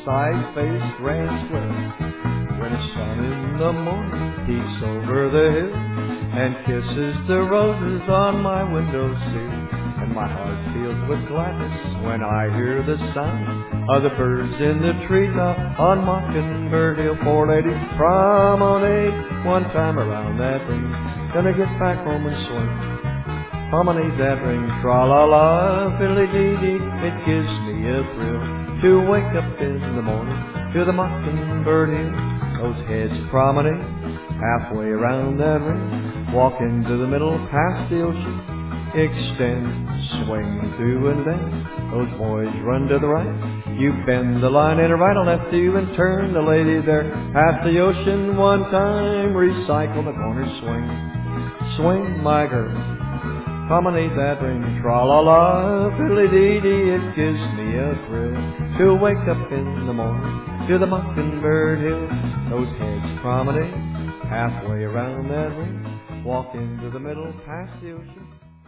side-faced grand square. When the sun in the morning peeks over the hill and kisses the roses on my windowsill, and my heart fills with gladness when I hear the sound of the birds in the treetop on Mockingbird Hill. Four ladies promenade one time around that ring, gonna get back home and swing. Promenade that ring, tra-la-la, fiddly-dee-dee. It gives me a thrill to wake up in the morning to the Mockingbird Hill. Those heads promenade halfway around that ring, walk into the middle past the ocean, extend, swing through and bend. Those boys run to the right, you bend the line and right or left to you and turn the lady there. Past the ocean one time, recycle the corner swing. Swing, my girl, promenade that ring, tra-la-la, fiddly-dee-dee. It gives me a thrill to wake up in the morning to the Mockingbird Hill. Those heads promenade halfway around that ring, walk into the middle past the ocean.